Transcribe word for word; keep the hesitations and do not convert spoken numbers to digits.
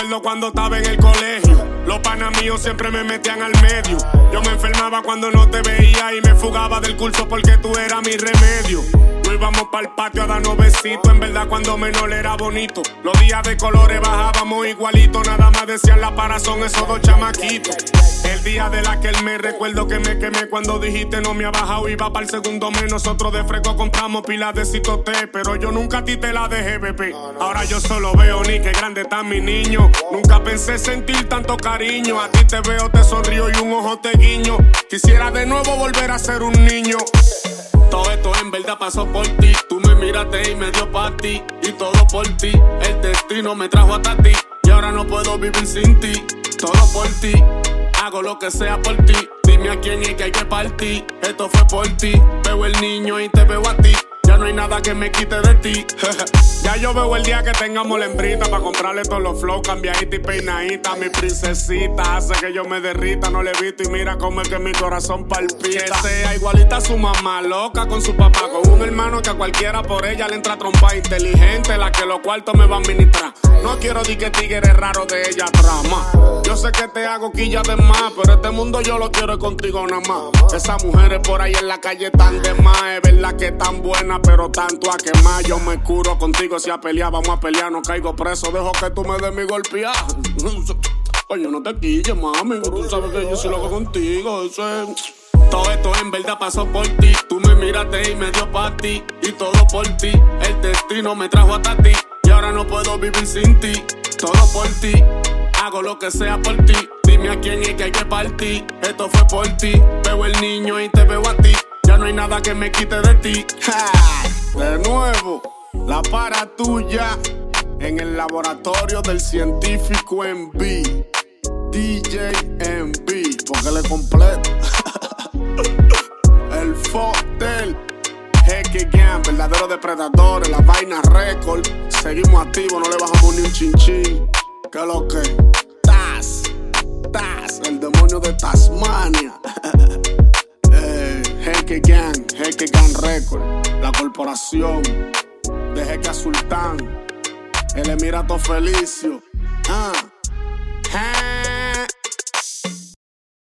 recuerdo cuando estaba en el colegio. Los panas míos siempre me metían al medio. Yo me enfermaba cuando no te veía y me fugaba del curso porque tú eras mi remedio. No íbamos pa'l patio a darnos besitos. En verdad cuando menor era bonito. Los días de colores bajábamos igualito. Nada más decían la parazón esos dos chamaquitos. El día de la que él me recuerdo que me quemé cuando dijiste no me ha bajado. Iba pa'l segundo mes. Nosotros de fresco compramos pilas de citoté. Pero yo nunca a ti te la dejé, bebé. Ahora yo solo veo ni que grande está mi niño. Nunca pensé sentir tanto cariño. A ti te veo, te sonrío y un ojo te guiño. Quisiera de nuevo volver a ser un niño. Todo esto en verdad pasó por ti. Tú me miraste y me dio pa' ti. Y todo por ti. El destino me trajo hasta ti. Y ahora no puedo vivir sin ti. Todo por ti. Hago lo que sea por ti. Dime a quién es que hay que partir. Esto fue por ti. Veo el niño y te veo a ti. Ya no hay nada que me quite de ti. Ya yo veo el día que tengamos la hembrita pa' comprarle todos los flows, cambiadita y peinadita. Mi princesita hace que yo me derrita. No le he visto y mira cómo es que mi corazón palpita. Que sea igualita a su mamá, loca con su papá, con un hermano que a cualquiera por ella le entra trompa. Inteligente, la que los cuartos me van a administrar. No quiero di que tigre raro de ella trama. Yo sé que te hago quilla de más, pero este mundo yo lo quiero contigo nada más. Esas mujeres por ahí en la calle tan de más. Es verdad que tan buena, pero tanto a quemar. Yo me curo contigo si a pelear, vamos a pelear. No caigo preso, dejo que tú me des mi golpear. Oye, no te quilles, mami. Tú sabes que yo soy loco contigo. Eso es... Todo esto en verdad pasó por ti. Tú me miraste y me dio pa' ti. Y todo por ti. El destino me trajo hasta ti. Y ahora no puedo vivir sin ti. Todo por ti. Hago lo que sea por ti. Dime a quién es que hay que partir. Esto fue por ti. Veo el niño y te veo a ti. Ya no hay nada que me quite de ti. ¡Ja! De nuevo, la para tuya. En el laboratorio del científico M B. D J M B. Porque le completo. El Fotel. Heque Gang, verdaderos depredadores, la vaina récord. Seguimos activos, no le bajamos ni un chinchín. ¿Qué es lo que? Taz, Taz, el demonio de Tasmania. eh, Heque Gang, Heque Gang Record, la corporación de Heque Sultán, el Emirato Felicio. Ah.